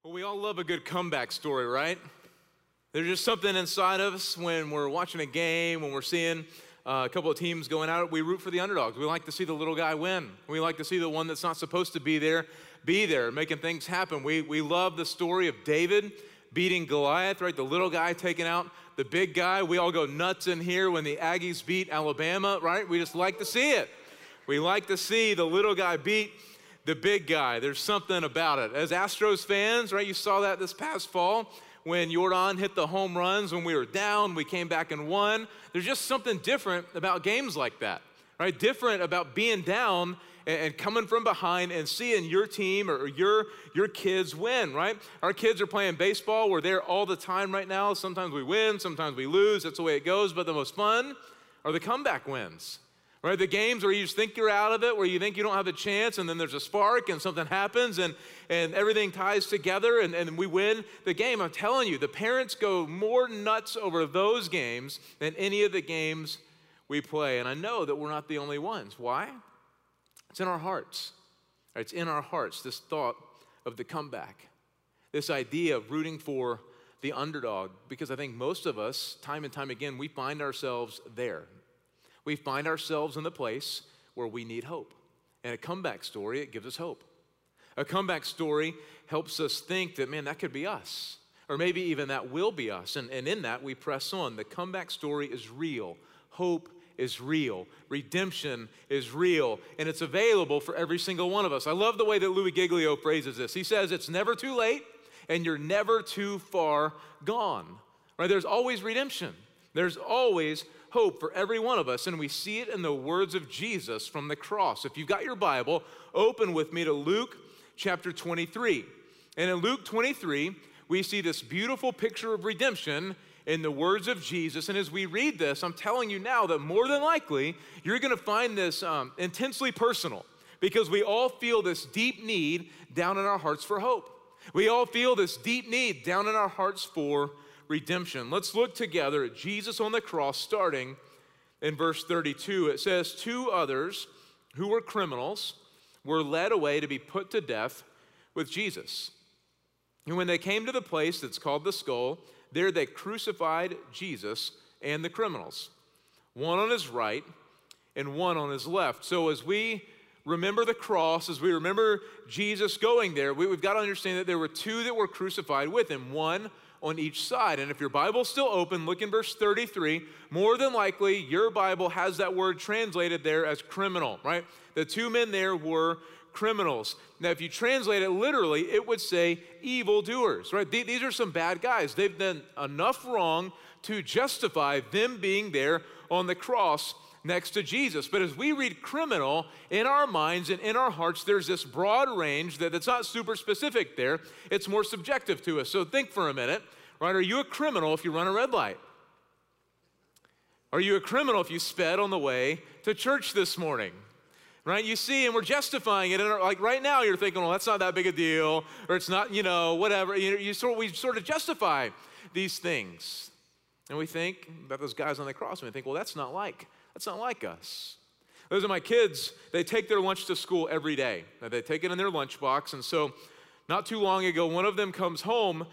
Well, we all love a good comeback story, right? There's just something inside of us when we're watching a game, when we're seeing a couple of teams going out, we root for the underdogs. We like to see the little guy win. We like to see the one that's not supposed to be there, making things happen. We love the story of David beating Goliath, right? The little guy taking out the big guy. We all go nuts in here when the Aggies beat Alabama, right? We just like to see it. We like to see the little guy beat the big guy. There's something about it. As Astros fans, right, you saw that this past fall when Jordan hit the home runs when we were down, we came back and won. There's just something different about games like that, right? Different about being down and coming from behind and seeing your team or your kids win, right? Our kids are playing baseball. We're there all the time right now. Sometimes we win, sometimes we lose. That's the way it goes. But the most fun are the comeback wins. Right, the games where you just think you're out of it, where you think you don't have a chance, and then there's a spark and something happens and everything ties together and we win the game. I'm telling you, the parents go more nuts over those games than any of the games we play. And I know that we're not the only ones. Why? It's in our hearts. It's in our hearts, this thought of the comeback, this idea of rooting for the underdog, because I think most of us, time and time again, we find ourselves there. We find ourselves in the place where we need hope. And a comeback story, it gives us hope. A comeback story helps us think that, man, that could be us. Or maybe even that will be us. And in that, we press on. The comeback story is real. Hope is real. Redemption is real. And it's available for every single one of us. I love the way that Louis Giglio phrases this. He says, it's never too late and you're never too far gone. Right? There's always redemption. There's always hope for every one of us, and we see it in the words of Jesus from the cross. If you've got your Bible, open with me to Luke chapter 23. And in Luke 23, we see this beautiful picture of redemption in the words of Jesus. And as we read this, I'm telling you now that more than likely, you're going to find this intensely personal, because we all feel this deep need down in our hearts for hope. We all feel this deep need down in our hearts for redemption. Let's look together at Jesus on the cross, starting in verse 32. It says, 2 others who were criminals were led away to be put to death with Jesus. And when they came to the place that's called the Skull, there they crucified Jesus and the criminals, one on his right and one on his left. So as we remember the cross, as we remember Jesus going there, we've got to understand that there were 2 that were crucified with him, one on each side. And if your Bible's still open, look in verse 33. More than likely, your Bible has that word translated there as criminal, right? The 2 men there were criminals. Now, if you translate it literally, it would say evildoers, right? These are some bad guys. They've done enough wrong to justify them being there on the cross next to Jesus. But as we read criminal, in our minds and in our hearts, there's this broad range that's not super specific there. It's more subjective to us. So think for a minute, right? Are you a criminal if you run a red light? Are you a criminal if you sped on the way to church this morning? Right? You see, and we're justifying it. And like right now, you're thinking, well, that's not that big a deal, or it's not, whatever. We sort of justify these things. And we think about those guys on the cross, and we think, well, that's not like us. Those are my kids. They take their lunch to school every day. They take it in their lunchbox. And so not too long ago, one of them comes home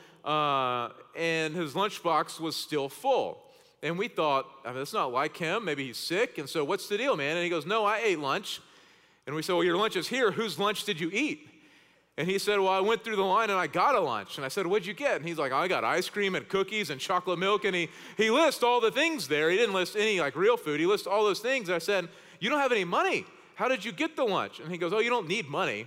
and his lunchbox was still full. And we thought, that's not like him. Maybe he's sick. And so what's the deal, man? And he goes, no, I ate lunch. And we said, well, your lunch is here. Whose lunch did you eat? And he said, well, I went through the line and I got a lunch. And I said, what'd you get? And he's like, I got ice cream and cookies and chocolate milk. And he lists all the things there. He didn't list any like real food. He lists all those things. And I said, you don't have any money. How did you get the lunch? And he goes, oh, you don't need money.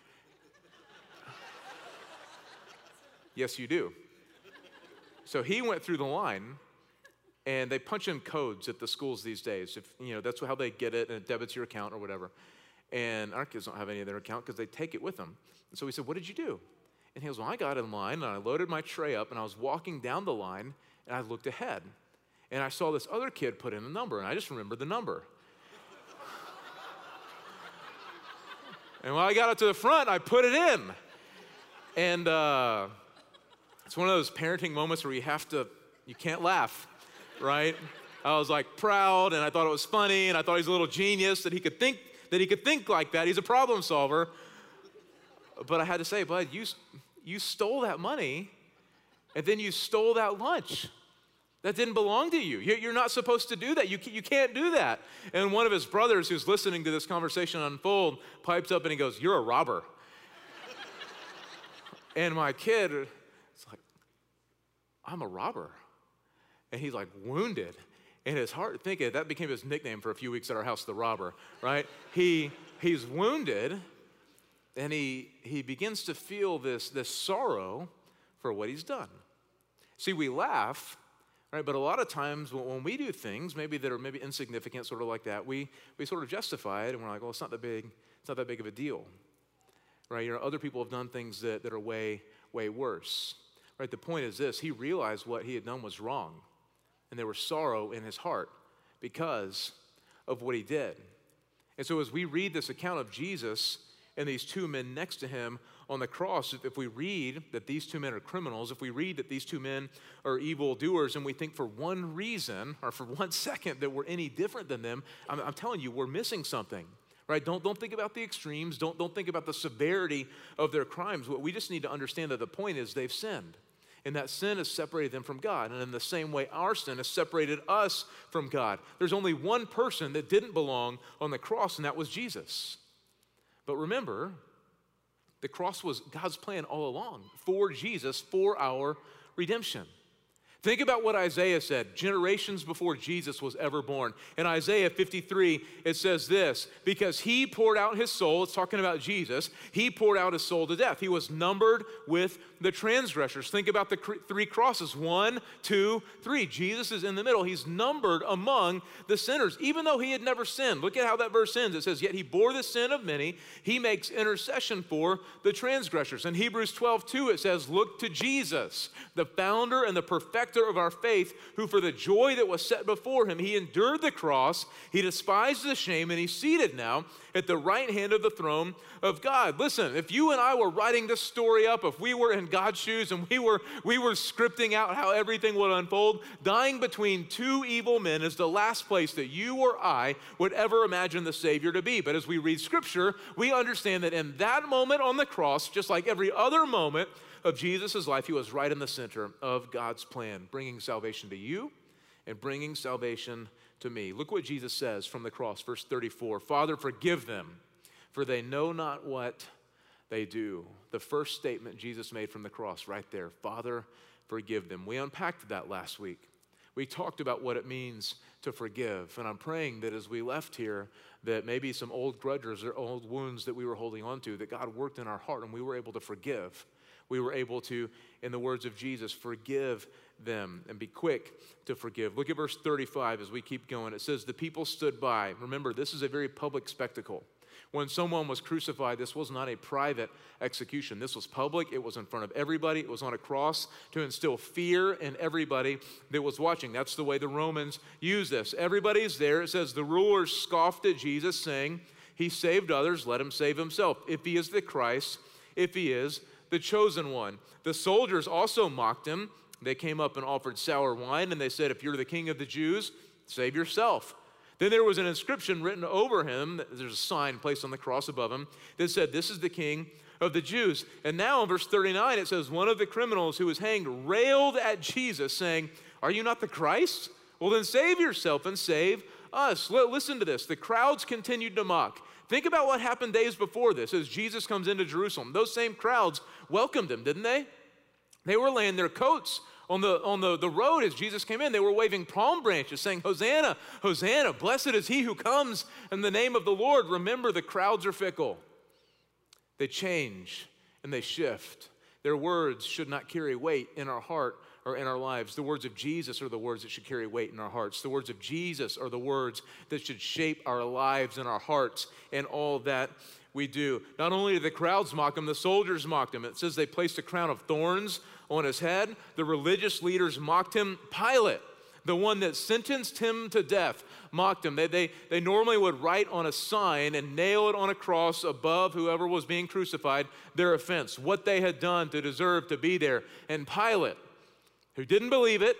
Yes, you do. So he went through the line, and they punch in codes at the schools these days. If that's how they get it, and it debits your account or whatever. And our kids don't have any of their account because they take it with them. And so we said, what did you do? And he goes, well, I got in line, and I loaded my tray up, and I was walking down the line, and I looked ahead. And I saw this other kid put in a number, and I just remembered the number. And when I got up to the front, I put it in. And it's one of those parenting moments where you can't laugh, right? I was like proud, and I thought it was funny, and I thought he was a little genius that he could think like that. He's a problem solver. But I had to say, bud, you stole that money and then you stole that lunch. That didn't belong to you. You're not supposed to do that. You can't do that. And one of his brothers who's listening to this conversation unfold pipes up and he goes, "You're a robber." And my kid is like, "I'm a robber." And he's like wounded in his heart, thinking that became his nickname for a few weeks at our house, the robber, right? He's wounded, and he begins to feel this sorrow for what he's done. See, we laugh, right? But a lot of times when we do things, maybe that are maybe insignificant, sort of like that, we sort of justify it, and we're like, well, it's not that big of a deal, right? Other people have done things that are way worse, right? The point is this: he realized what he had done was wrong, and there was sorrow in his heart because of what he did. And so as we read this account of Jesus and these two men next to him on the cross, if we read that these two men are criminals, if we read that these two men are evildoers, and we think for one reason or for 1 second that we're any different than them, I'm telling you, we're missing something, right? Don't think about the extremes. Don't think about the severity of their crimes. We just need to understand that the point is they've sinned, and that sin has separated them from God. And in the same way, our sin has separated us from God. There's only one person that didn't belong on the cross, and that was Jesus. But remember, the cross was God's plan all along for Jesus, for our redemption. Think about what Isaiah said generations before Jesus was ever born. In Isaiah 53, it says this: because he poured out his soul, it's talking about Jesus, he poured out his soul to death. He was numbered with the transgressors. Think about the three crosses, 1, 2, 3. Jesus is in the middle. He's numbered among the sinners, even though he had never sinned. Look at how that verse ends. It says, yet he bore the sin of many. He makes intercession for the transgressors. In Hebrews 12:2, it says, look to Jesus, the founder and the perfecter of our faith, who for the joy that was set before him, he endured the cross, he despised the shame, and he's seated now at the right hand of the throne of God. Listen, if you and I were writing this story up, if we were in God's shoes and we were scripting out how everything would unfold, dying between two evil men is the last place that you or I would ever imagine the Savior to be. But as we read Scripture, we understand that in that moment on the cross, just like every other moment of Jesus' life, he was right in the center of God's plan, bringing salvation to you and bringing salvation to me. Look what Jesus says from the cross, verse 34. Father, forgive them, for they know not what they do. The first statement Jesus made from the cross right there, Father, forgive them. We unpacked that last week. We talked about what it means to forgive, and I'm praying that as we left here, that maybe some old grudges or old wounds that we were holding on to, that God worked in our heart and we were able to forgive. We were able to, in the words of Jesus, forgive them and be quick to forgive. Look at verse 35 as we keep going. It says, the people stood by. Remember, this is a very public spectacle. When someone was crucified, this was not a private execution. This was public. It was in front of everybody. It was on a cross to instill fear in everybody that was watching. That's the way the Romans used this. Everybody's there. It says, the rulers scoffed at Jesus, saying, he saved others, let him save himself. If he is the Christ, if he is the chosen one. The soldiers also mocked him. They came up and offered sour wine, and they said, if you're the king of the Jews, save yourself. Then there was an inscription written over him. There's a sign placed on the cross above him that said, this is the king of the Jews. And now in verse 39, it says, one of the criminals who was hanged railed at Jesus, saying, are you not the Christ? Well, then save yourself and save us. Listen to this. The crowds continued to mock. Think about what happened days before this as Jesus comes into Jerusalem. Those same crowds welcomed him, didn't they? They were laying their coats on the road as Jesus came in. They were waving palm branches saying, Hosanna, Hosanna, blessed is he who comes in the name of the Lord. Remember, the crowds are fickle. They change and they shift. Their words should not carry weight in our heart or in our lives. The words of Jesus are the words that should carry weight in our hearts. The words of Jesus are the words that should shape our lives and our hearts and all that we do. Not only did the crowds mock him, the soldiers mocked him. It says they placed a crown of thorns on his head. The religious leaders mocked him. Pilate, the one that sentenced him to death, mocked him. They normally would write on a sign and nail it on a cross above whoever was being crucified their offense, what they had done to deserve to be there. And Pilate, who didn't believe it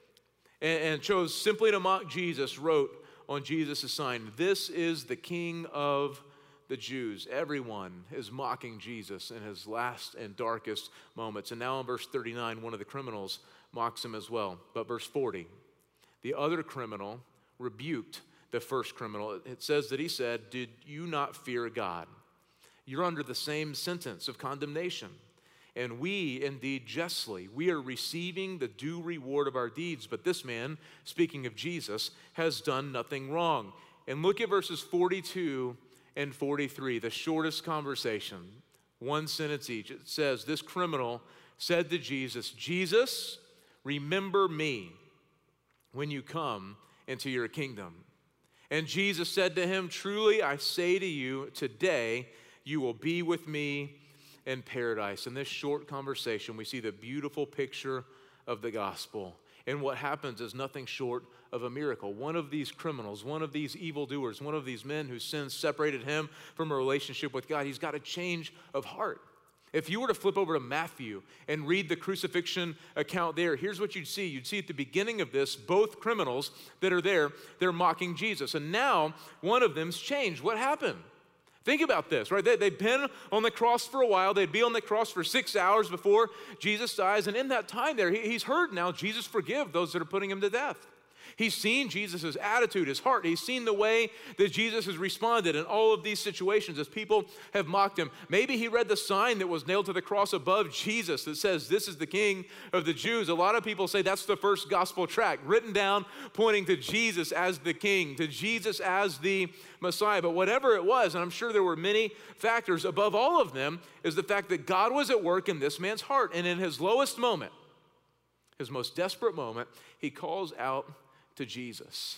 and chose simply to mock Jesus, wrote on Jesus' sign, this is the King of the Jews. Everyone is mocking Jesus in his last and darkest moments. And now in verse 39, one of the criminals mocks him as well. But verse 40, the other criminal rebuked the first criminal. It says that he said, "Did you not fear God? You're under the same sentence of condemnation. And we, indeed, justly, we are receiving the due reward of our deeds. But this man," speaking of Jesus, "has done nothing wrong." And look at verses 42 and 43, the shortest conversation, one sentence each. It says, this criminal said to Jesus, "Jesus, remember me when you come into your kingdom." And Jesus said to him, "Truly I say to you, today you will be with me in paradise." In this short conversation, we see the beautiful picture of the gospel. And what happens is nothing short of a miracle. One of these criminals, one of these evildoers, one of these men whose sins separated him from a relationship with God, he's got a change of heart. If you were to flip over to Matthew and read the crucifixion account there, here's what you'd see. You'd see at the beginning of this, both criminals that are there, they're mocking Jesus. And now one of them's changed. What happened? Think about this, right? They've been on the cross for a while. They'd be on the cross for 6 hours before Jesus dies. And in that time there, he's heard now Jesus forgive those that are putting him to death. He's seen Jesus' attitude, his heart. He's seen the way that Jesus has responded in all of these situations as people have mocked him. Maybe he read the sign that was nailed to the cross above Jesus that says, "This is the King of the Jews." A lot of people say that's the first gospel tract written down pointing to Jesus as the King, to Jesus as the Messiah. But whatever it was, and I'm sure there were many factors, above all of them is the fact that God was at work in this man's heart. And in his lowest moment, his most desperate moment, he calls out to Jesus.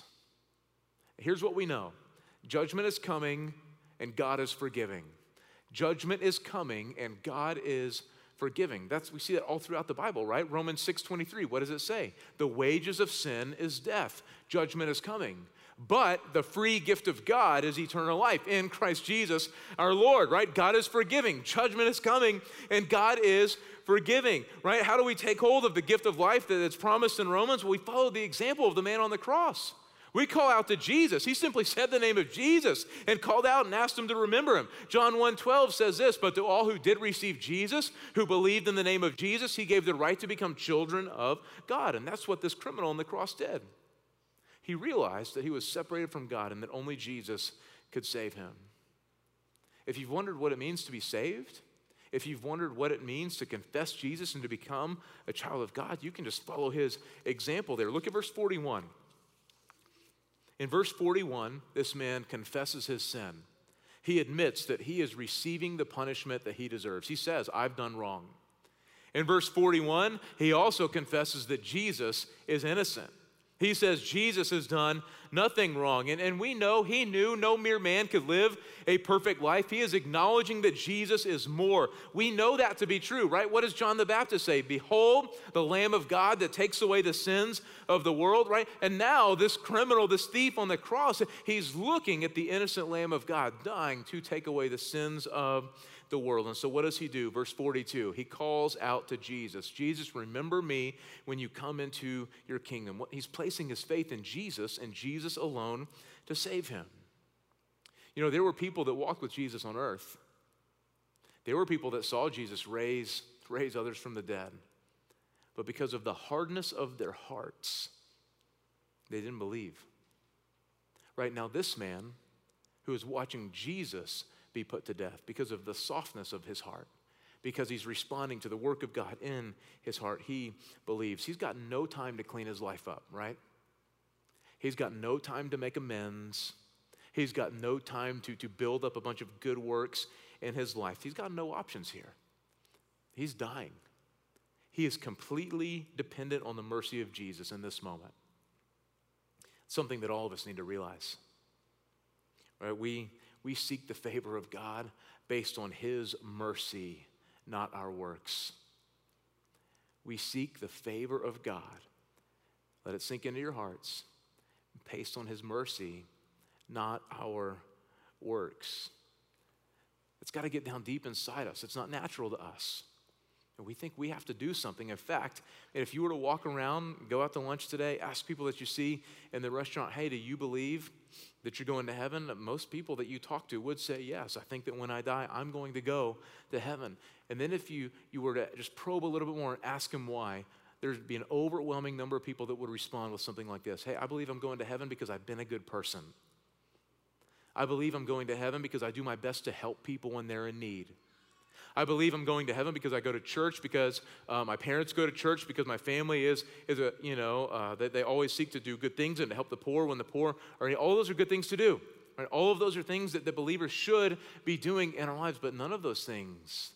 Here's what we know. Judgment is coming and God is forgiving. Judgment is coming and God is forgiving. We see that all throughout the Bible, right? Romans 6:23, what does it say? The wages of sin is death. Judgment is coming. But the free gift of God is eternal life in Christ Jesus our Lord, right? God is forgiving. Judgment is coming and God is forgiving, right? How do we take hold of the gift of life that's promised in Romans? Well, we follow the example of the man on the cross. We call out to Jesus. He simply said the name of Jesus and called out and asked them to remember him. John 1:12 says this, "But to all who did receive Jesus, who believed in the name of Jesus, he gave the right to become children of God." And that's what this criminal on the cross did. He realized that he was separated from God and that only Jesus could save him. If you've wondered what it means to be saved, if you've wondered what it means to confess Jesus and to become a child of God, you can just follow his example there. Look at verse 41. In verse 41, this man confesses his sin. He admits that he is receiving the punishment that he deserves. He says, "I've done wrong." In verse 41, he also confesses that Jesus is innocent. He says Jesus has done nothing wrong. And we know he knew no mere man could live a perfect life. He is acknowledging that Jesus is more. We know that to be true, right? What does John the Baptist say? "Behold, the Lamb of God that takes away the sins of the world," right? And now this criminal, this thief on the cross, he's looking at the innocent Lamb of God dying to take away the sins of the world. And so what does he do? Verse 42, he calls out to Jesus, "Jesus, remember me when you come into your kingdom." He's placing his faith in Jesus and Jesus alone to save him. You know, there were people that walked with Jesus on earth. There were people that saw Jesus raise others from the dead. But because of the hardness of their hearts, they didn't believe. Right now, this man who is watching Jesus be put to death because of the softness of his heart, because he's responding to the work of God in his heart, he believes. He's got no time to clean his life up, right? He's got no time to make amends. He's got no time to build up a bunch of good works in his life. He's got no options here. He's dying. He is completely dependent on the mercy of Jesus in this moment. Something that all of us need to realize. Right? We seek the favor of God based on his mercy, not our works. We seek the favor of God. Let it sink into your hearts. Based on his mercy, not our works. It's got to get down deep inside us. It's not natural to us. And we think we have to do something. In fact, if you were to walk around, go out to lunch today, ask people that you see in the restaurant, hey, do you believe that you're going to heaven? Most people that you talk to would say, yes, I think that when I die, I'm going to go to heaven. And then if you were to just probe a little bit more and ask them why, there'd be an overwhelming number of people that would respond with something like this. Hey, I believe I'm going to heaven because I've been a good person. I believe I'm going to heaven because I do my best to help people when they're in need. I believe I'm going to heaven because I go to church, because my parents go to church, because my family is that they always seek to do good things and to help the poor when the poor are. All those are good things to do. Right? All of those are things that the believers should be doing in our lives, but none of those things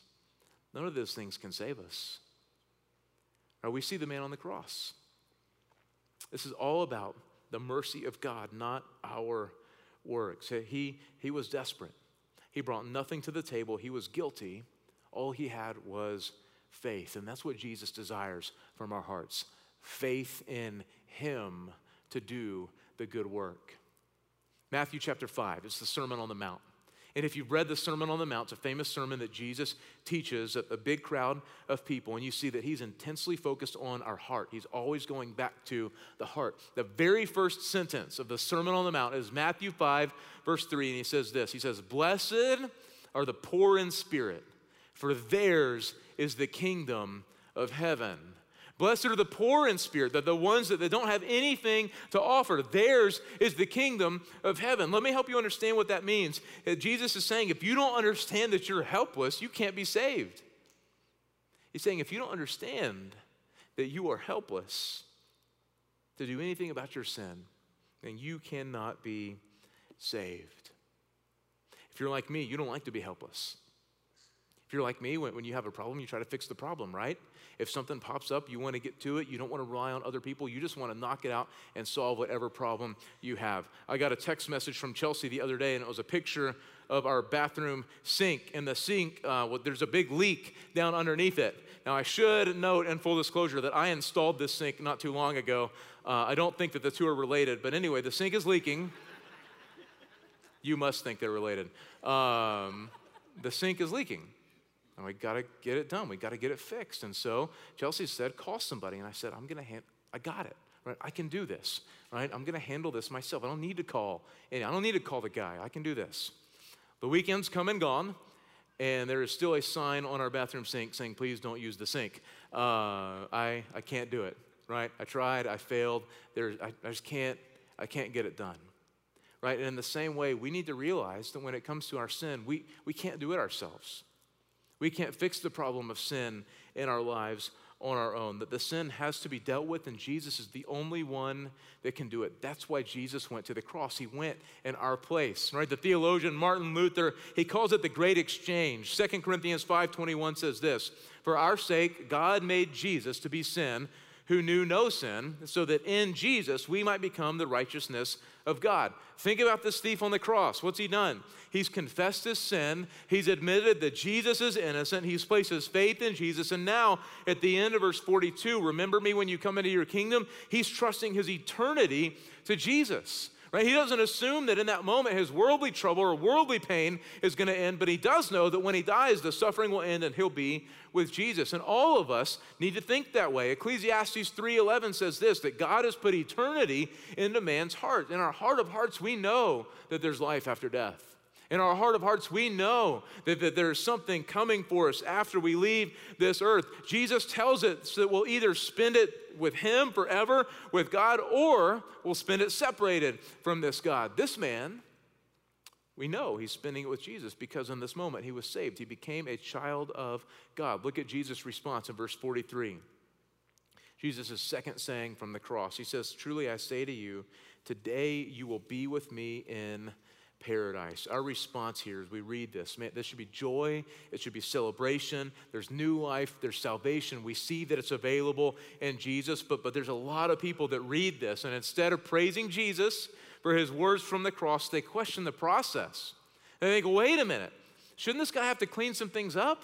can save us. Right? We see the man on the cross. This is all about the mercy of God, not our works. He was desperate. He brought nothing to the table. He was guilty. All he had was faith. And that's what Jesus desires from our hearts. Faith in him to do the good work. Matthew chapter 5, it's the Sermon on the Mount. And if you've read the Sermon on the Mount, it's a famous sermon that Jesus teaches a big crowd of people, and you see that he's intensely focused on our heart. He's always going back to the heart. The very first sentence of the Sermon on the Mount is Matthew 5, verse 3, and he says this. He says, "Blessed are the poor in spirit, for theirs is the kingdom of heaven." Blessed are the poor in spirit, the ones that don't have anything to offer. Theirs is the kingdom of heaven. Let me help you understand what that means. Jesus is saying, if you don't understand that you're helpless, you can't be saved. He's saying, if you don't understand that you are helpless to do anything about your sin, then you cannot be saved. If you're like me, you don't like to be helpless. If you're like me, when you have a problem, you try to fix the problem, right? If something pops up, you want to get to it. You don't want to rely on other people. You just want to knock it out and solve whatever problem you have. I got a text message from Chelsea the other day, and it was a picture of our bathroom sink. And the sink, there's a big leak down underneath it. Now, I should note in full disclosure that I installed this sink not too long ago. I don't think that the two are related. But anyway, the sink is leaking. You must think they're related. The sink is leaking. And we got to get it done. We got to get it fixed. And so Chelsea said, call somebody. And I said, I got it. Right? I can do this. Right? I'm going to handle this myself. I don't need to call the guy. I can do this. The weekend's come and gone, and there is still a sign on our bathroom sink saying, please don't use the sink. I can't do it. Right? I tried. I failed. I can't get it done. Right? And in the same way, we need to realize that when it comes to our sin, we can't do it ourselves. We can't fix the problem of sin in our lives on our own. That the sin has to be dealt with, and Jesus is the only one that can do it. That's why Jesus went to the cross. He went in our place, right? The theologian Martin Luther, he calls it the great exchange. 2 Corinthians 5:21 says this, "For our sake, God made Jesus to be sin, who knew no sin, so that in Jesus we might become the righteousness of God." Think about this thief on the cross. What's he done? He's confessed his sin. He's admitted that Jesus is innocent. He's placed his faith in Jesus. And now, at the end of verse 42, remember me when you come into your kingdom, he's trusting his eternity to Jesus. Right? He doesn't assume that in that moment his worldly trouble or worldly pain is going to end, but he does know that when he dies, the suffering will end and he'll be with Jesus. And all of us need to think that way. Ecclesiastes 3:11 says this, that God has put eternity into man's heart. In our heart of hearts, we know that there's life after death. In our heart of hearts, we know that there's something coming for us after we leave this earth. Jesus tells us that we'll either spend it with him forever, with God, or we'll spend it separated from this God. This man, we know he's spending it with Jesus because in this moment he was saved. He became a child of God. Look at Jesus' response in verse 43. Jesus' second saying from the cross. He says, "Truly I say to you, today you will be with me in paradise." Our response here as we read this, man, this should be joy, it should be celebration, there's new life, there's salvation. We see that it's available in Jesus, but there's a lot of people that read this, and instead of praising Jesus for his words from the cross, they question the process. They think, wait a minute, shouldn't this guy have to clean some things up?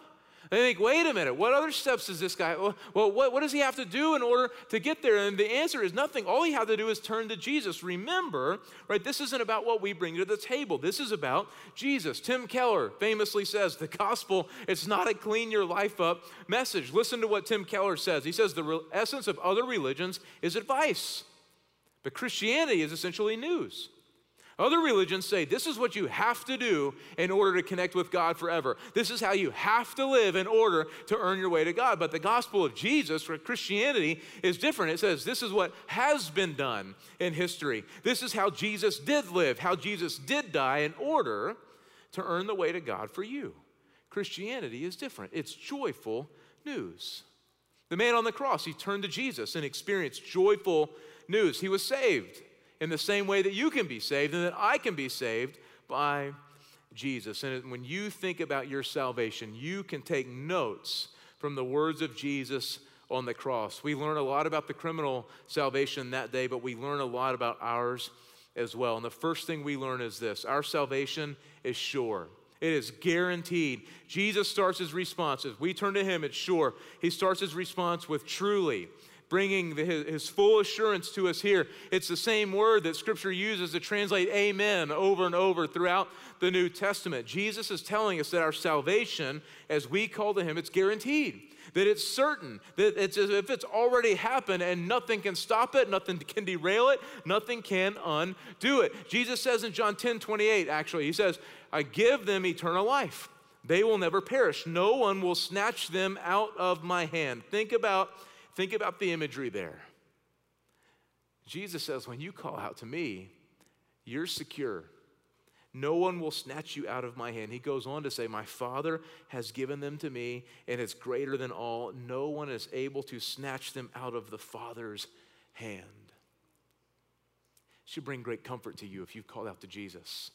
They think, wait a minute, what other steps does this guy, well, what does he have to do in order to get there? And the answer is nothing. All he has to do is turn to Jesus. Remember, right, this isn't about what we bring to the table. This is about Jesus. Tim Keller famously says, the gospel, it's not a clean your life up message. Listen to what Tim Keller says. He says, the essence of other religions is advice, but Christianity is essentially news. Other religions say this is what you have to do in order to connect with God forever. This is how you have to live in order to earn your way to God. But the gospel of Jesus, or Christianity, is different. It says this is what has been done in history. This is how Jesus did live, how Jesus did die in order to earn the way to God for you. Christianity is different. It's joyful news. The man on the cross, he turned to Jesus and experienced joyful news. He was saved in the same way that you can be saved and that I can be saved by Jesus. And when you think about your salvation, you can take notes from the words of Jesus on the cross. We learn a lot about the criminal salvation that day, but we learn a lot about ours as well. And the first thing we learn is this: our salvation is sure. It is guaranteed. Jesus starts his response. As we turn to him, it's sure. He starts his response with truly, bringing his full assurance to us here. It's the same word that Scripture uses to translate amen over and over throughout the New Testament. Jesus is telling us that our salvation, as we call to him, it's guaranteed, that it's certain, that it's as if it's already happened and nothing can stop it, nothing can derail it, nothing can undo it. Jesus says in John 10:28, actually, he says, I give them eternal life. They will never perish. No one will snatch them out of my hand. Think about the imagery there. Jesus says, when you call out to me, you're secure. No one will snatch you out of my hand. He goes on to say, my Father has given them to me, and it's greater than all. No one is able to snatch them out of the Father's hand. It should bring great comfort to you if you've called out to Jesus.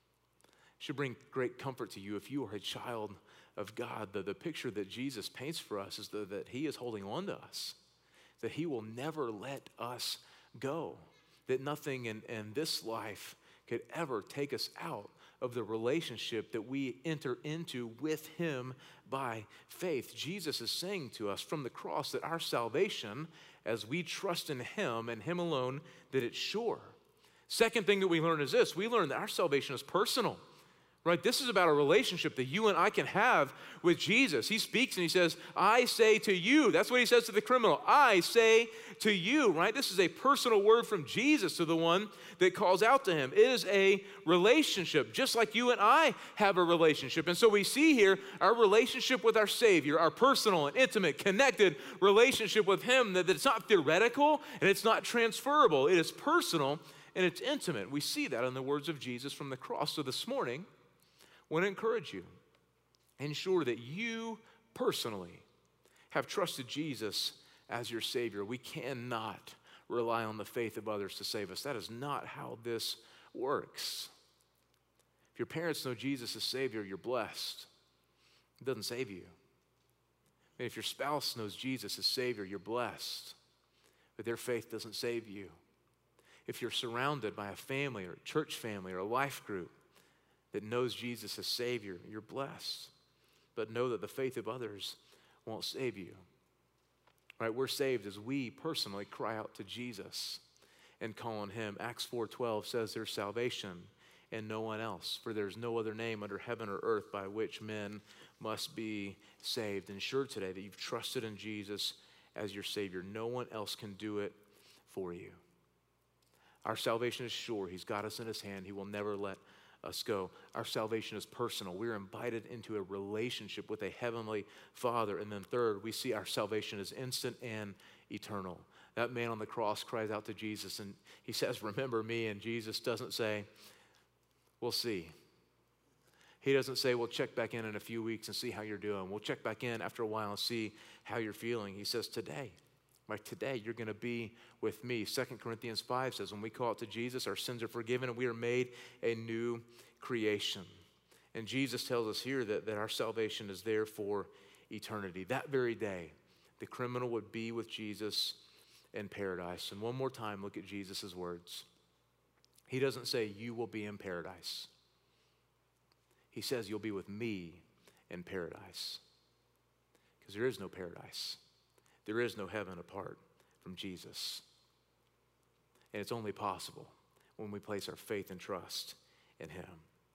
It should bring great comfort to you if you are a child of God. The picture that Jesus paints for us is that he is holding on to us, that he will never let us go, that nothing in this life could ever take us out of the relationship that we enter into with him by faith. Jesus is saying to us from the cross that our salvation, as we trust in him and him alone, that it's sure. Second thing that we learn is this: we learn that our salvation is personal. Right? This is about a relationship that you and I can have with Jesus. He speaks and he says, I say to you. That's what he says to the criminal. I say to you, right? This is a personal word from Jesus to the one that calls out to him. It is a relationship, just like you and I have a relationship. And so we see here our relationship with our Savior, our personal and intimate, connected relationship with him, that it's not theoretical and it's not transferable. It is personal and it's intimate. We see that in the words of Jesus from the cross. So this morning, I want to encourage you, ensure that you personally have trusted Jesus as your Savior. We cannot rely on the faith of others to save us. That is not how this works. If your parents know Jesus as Savior, you're blessed. It doesn't save you. And if your spouse knows Jesus as Savior, you're blessed. But their faith doesn't save you. If you're surrounded by a family or a church family or a life group that knows Jesus as Savior, you're blessed. But know that the faith of others won't save you. Right? We're saved as we personally cry out to Jesus and call on him. Acts 4:12 says there's salvation in no one else, for there's no other name under heaven or earth by which men must be saved. Ensure today that you've trusted in Jesus as your Savior. No one else can do it for you. Our salvation is sure. He's got us in his hand. He will never let us go. Our salvation is personal. We're invited into a relationship with a heavenly Father. And then third, we see our salvation is instant and eternal. That man on the cross cries out to Jesus and he says, remember me. And Jesus doesn't say, we'll see. He doesn't say, we'll check back in a few weeks and see how you're doing. We'll check back in after a while and see how you're feeling. He says, today. Right, today you're going to be with me. 2 Corinthians 5 says, when we call out to Jesus, our sins are forgiven and we are made a new creation. And Jesus tells us here that our salvation is there for eternity. That very day, the criminal would be with Jesus in paradise. And one more time, look at Jesus' words. He doesn't say, you will be in paradise. He says, you'll be with me in paradise. Because there is no paradise. There is no heaven apart from Jesus. And it's only possible when we place our faith and trust in him.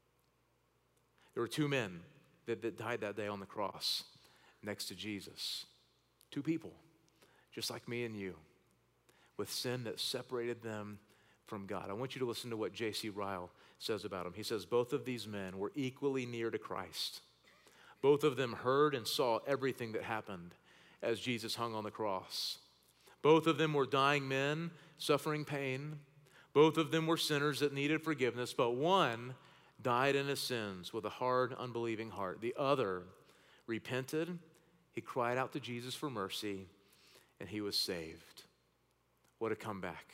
There were two men that died that day on the cross next to Jesus. Two people, just like me and you, with sin that separated them from God. I want you to listen to what J.C. Ryle says about him. He says, both of these men were equally near to Christ. Both of them heard and saw everything that happened as Jesus hung on the cross. Both of them were dying men, suffering pain. Both of them were sinners that needed forgiveness, but one died in his sins with a hard, unbelieving heart. The other repented, he cried out to Jesus for mercy, and he was saved. What a comeback,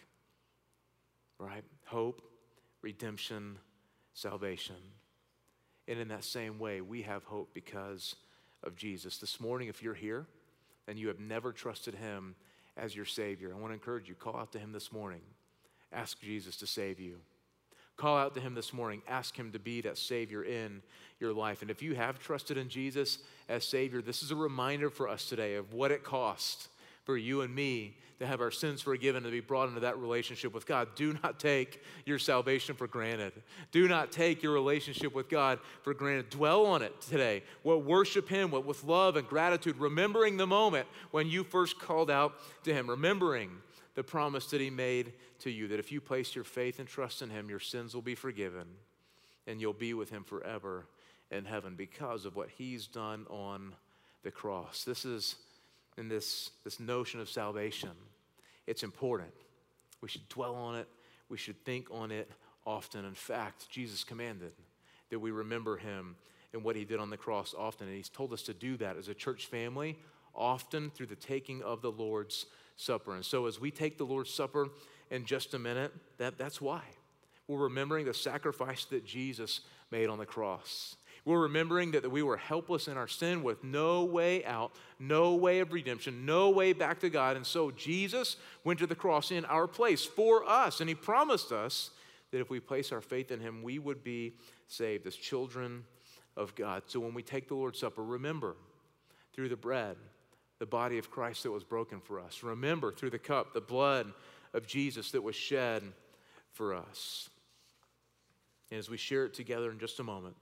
right? Hope, redemption, salvation. And in that same way, we have hope because of Jesus. This morning, if you're here and you have never trusted him as your Savior, I want to encourage you, call out to him this morning. Ask Jesus to save you. Call out to him this morning. Ask him to be that Savior in your life. And if you have trusted in Jesus as Savior, this is a reminder for us today of what it cost for you and me to have our sins forgiven, to be brought into that relationship with God. Do not take your salvation for granted. Do not take your relationship with God for granted. Dwell on it today. Worship him with love and gratitude, remembering the moment when you first called out to him, remembering the promise that he made to you, that if you place your faith and trust in him, your sins will be forgiven and you'll be with him forever in heaven because of what he's done on the cross. This is in this notion of salvation. It's important. We should dwell on it. We should think on it often. In fact, Jesus commanded that we remember him and what he did on the cross often. And he's told us to do that as a church family often through the taking of the Lord's Supper. And so as we take the Lord's Supper in just a minute, that's why. We're remembering the sacrifice that Jesus made on the cross. We're remembering that we were helpless in our sin with no way out, no way of redemption, no way back to God. And so Jesus went to the cross in our place for us. And he promised us that if we place our faith in him, we would be saved as children of God. So when we take the Lord's Supper, remember through the bread, the body of Christ that was broken for us. Remember through the cup, the blood of Jesus that was shed for us. And as we share it together in just a moment,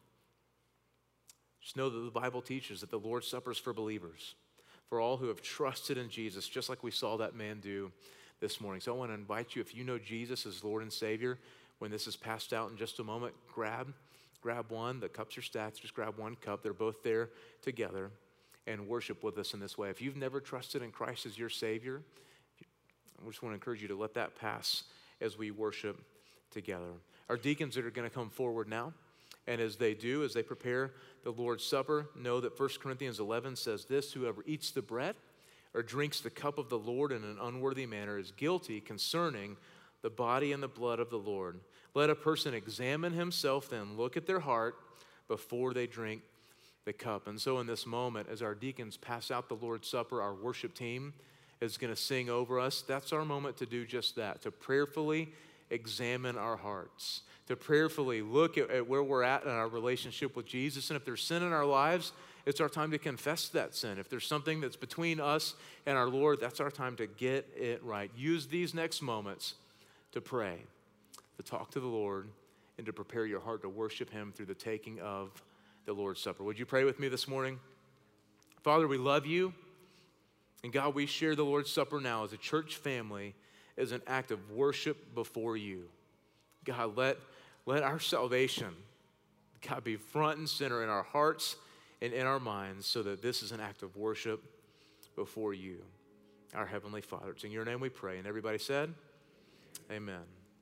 just know that the Bible teaches that the Lord's Supper is for believers, for all who have trusted in Jesus, just like we saw that man do this morning. So I want to invite you, if you know Jesus as Lord and Savior, when this is passed out in just a moment, grab one. The cups are stacked. Just grab one cup. They're both there together, and worship with us in this way. If you've never trusted in Christ as your Savior, I just want to encourage you to let that pass as we worship together. Our deacons that are going to come forward now, and as they do, as they prepare the Lord's Supper, know that 1 Corinthians 11 says this: whoever eats the bread or drinks the cup of the Lord in an unworthy manner is guilty concerning the body and the blood of the Lord. Let a person examine himself then, look at their heart before they drink the cup. And so in this moment, as our deacons pass out the Lord's Supper, our worship team is going to sing over us. That's our moment to do just that, to prayerfully examine our hearts, to prayerfully look at where we're at in our relationship with Jesus. And if there's sin in our lives, it's our time to confess that sin. If there's something that's between us and our Lord, that's our time to get it right. Use these next moments to pray, to talk to the Lord, and to prepare your heart to worship him through the taking of the Lord's Supper. Would you pray with me this morning? Father, we love you. And God, we share the Lord's Supper now as a church family as an act of worship before you. God, let our salvation, God, be front and center in our hearts and in our minds so that this is an act of worship before you, our Heavenly Father. It's in your name we pray. And everybody said, amen.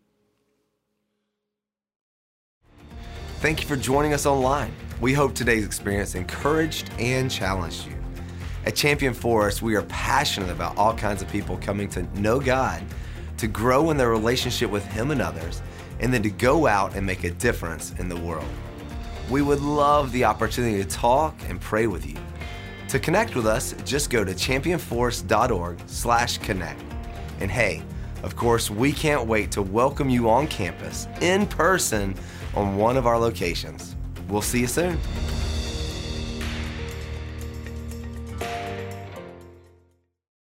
Thank you for joining us online. We hope today's experience encouraged and challenged you. At Champion Forest, we are passionate about all kinds of people coming to know God, to grow in their relationship with Him and others, and then to go out and make a difference in the world. We would love the opportunity to talk and pray with you. To connect with us, just go to championforest.org/connect. And hey, of course, we can't wait to welcome you on campus in person on one of our locations. We'll see you soon.